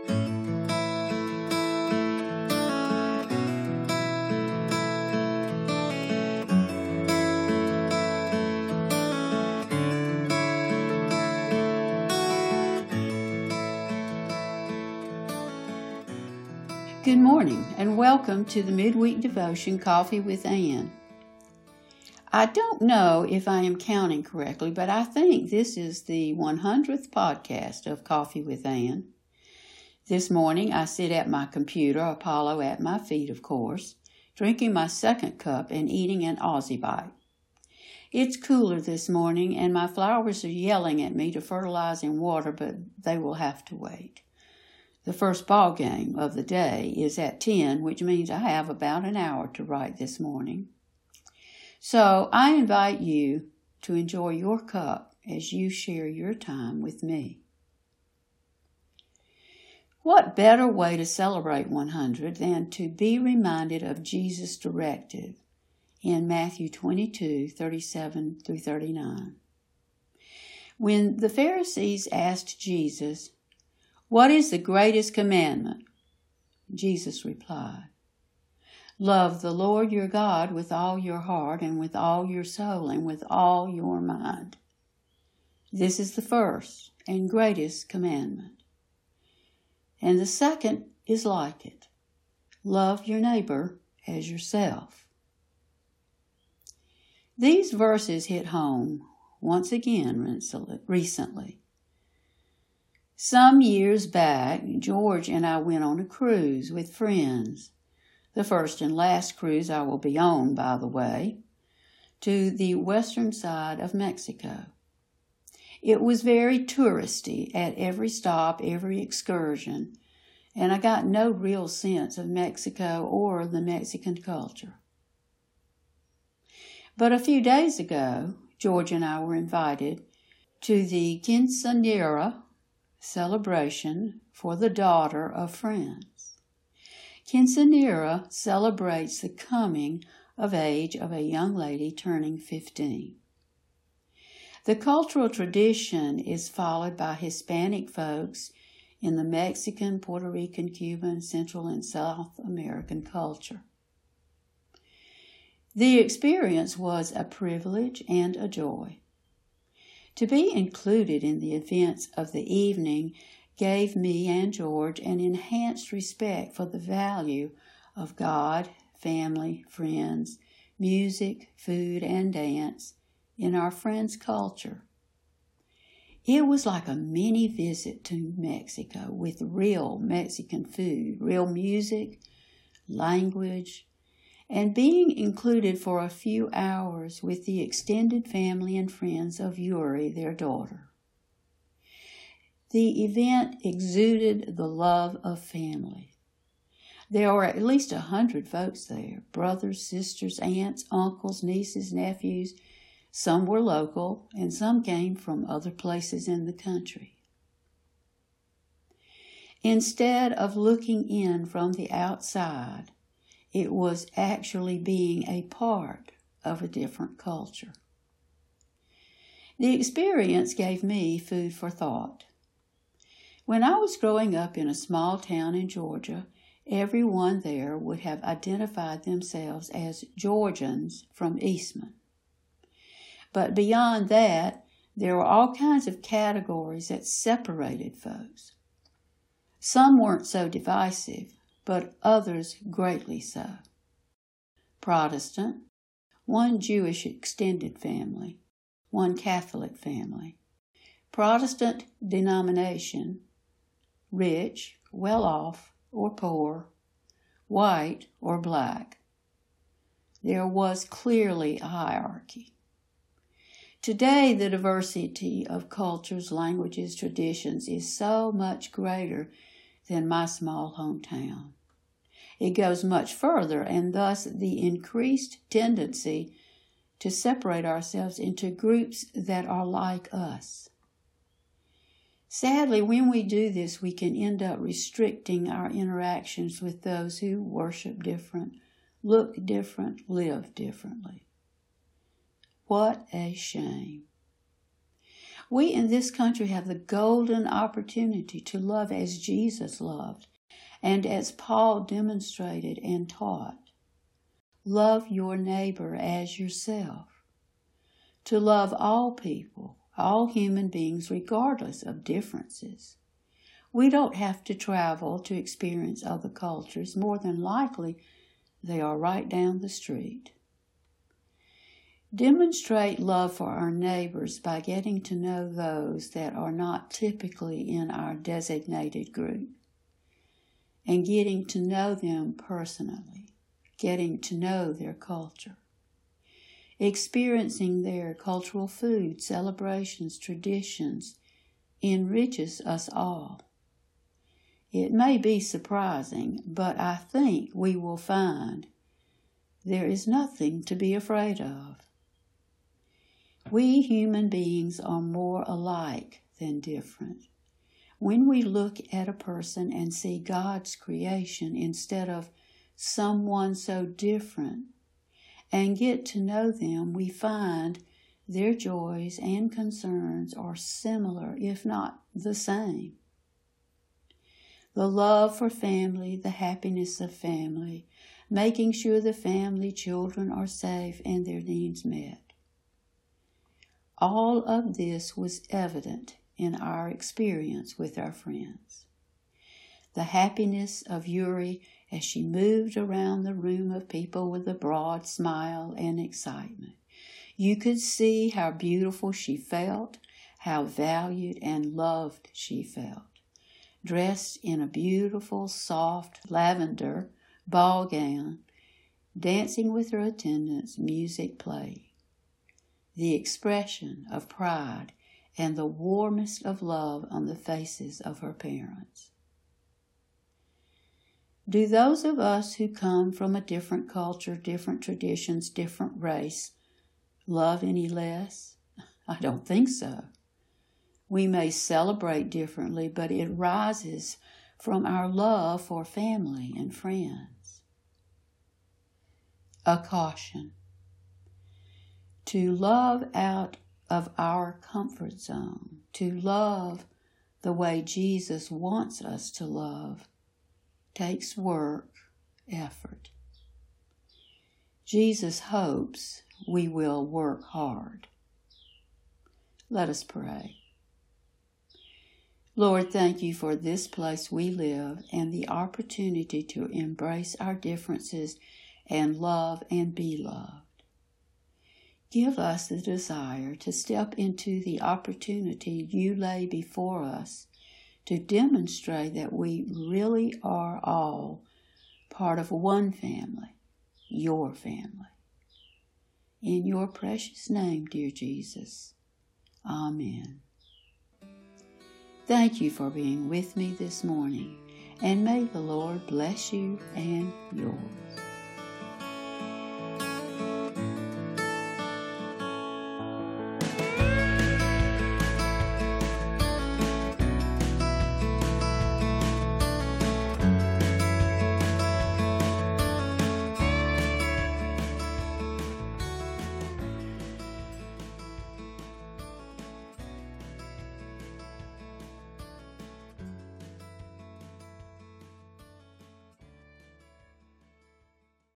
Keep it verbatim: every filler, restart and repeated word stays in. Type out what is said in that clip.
Good morning, and welcome to the Midweek Devotion Coffee with Ann. I don't know if I am counting correctly, but I think this is the one hundredth podcast of Coffee with Ann. This morning I sit at my computer, Apollo at my feet, of course, drinking my second cup and eating an Aussie Bite. It's cooler this morning, and my flowers are yelling at me to fertilize and water, but they will have to wait. The first ball game of the day is at ten, which means I have about an hour to write this morning. So I invite you to enjoy your cup as you share your time with me. What better way to celebrate one hundred than to be reminded of Jesus' directive in Matthew twenty-two, thirty-seven through thirty-nine. When the Pharisees asked Jesus, "What is the greatest commandment?" Jesus replied, "Love the Lord your God with all your heart and with all your soul and with all your mind. This is the first and greatest commandment. And the second is like it. Love your neighbor as yourself." These verses hit home once again recently. Some years back, George and I went on a cruise with friends, the first and last cruise I will be on, by the way, to the western side of Mexico. It was very touristy at every stop, every excursion, and I got no real sense of Mexico or the Mexican culture. But a few days ago, George and I were invited to the quinceañera celebration for the daughter of friends. Quinceañera celebrates the coming of age of a young lady turning fifteen. The cultural tradition is followed by Hispanic folks in the Mexican, Puerto Rican, Cuban, Central, and South American culture. The experience was a privilege and a joy. To be included in the events of the evening gave me and George an enhanced respect for the value of God, family, friends, music, food, and dance in our friends' culture. It was like a mini visit to Mexico with real Mexican food, real music, language, and being included for a few hours with the extended family and friends of Yuri, their daughter. The event exuded the love of family. There were at least a hundred folks there, brothers, sisters, aunts, uncles, nieces, nephews. Some were local, and some came from other places in the country. Instead of looking in from the outside, it was actually being a part of a different culture. The experience gave me food for thought. When I was growing up in a small town in Georgia, everyone there would have identified themselves as Georgians from Eastman. But beyond that, there were all kinds of categories that separated folks. Some weren't so divisive, but others greatly so. Protestant, one Jewish extended family, one Catholic family. Protestant denomination, rich, well-off, or poor, white or black. There was clearly a hierarchy. Today, the diversity of cultures, languages, traditions is so much greater than my small hometown. It goes much further, and thus the increased tendency to separate ourselves into groups that are like us. Sadly, when we do this, we can end up restricting our interactions with those who worship different, look different, live differently. What a shame. We in this country have the golden opportunity to love as Jesus loved and as Paul demonstrated and taught. Love your neighbor as yourself. To love all people, all human beings, regardless of differences. We don't have to travel to experience other cultures. More than likely, they are right down the street. Demonstrate love for our neighbors by getting to know those that are not typically in our designated group and getting to know them personally, getting to know their culture, experiencing their cultural food, celebrations, traditions enriches us all. It may be surprising, but I think we will find there is nothing to be afraid of. We human beings are more alike than different. When we look at a person and see God's creation instead of someone so different and get to know them, we find their joys and concerns are similar, if not the same. The love for family, the happiness of family, making sure the family children are safe and their needs met. All of this was evident in our experience with our friends. The happiness of Yuri as she moved around the room of people with a broad smile and excitement. You could see how beautiful she felt, how valued and loved she felt. Dressed in a beautiful, soft lavender ball gown, dancing with her attendants, music played. The expression of pride and the warmest of love on the faces of her parents. Do those of us who come from a different culture, different traditions, different race, love any less? I don't think so. We may celebrate differently, but it rises from our love for family and friends. A caution. To love out of our comfort zone, to love the way Jesus wants us to love, takes work, effort. Jesus hopes we will work hard. Let us pray. Lord, thank you for this place we live and the opportunity to embrace our differences and love and be loved. Give us the desire to step into the opportunity you lay before us to demonstrate that we really are all part of one family, your family. In your precious name, dear Jesus. Amen. Thank you for being with me this morning, and may the Lord bless you and yours.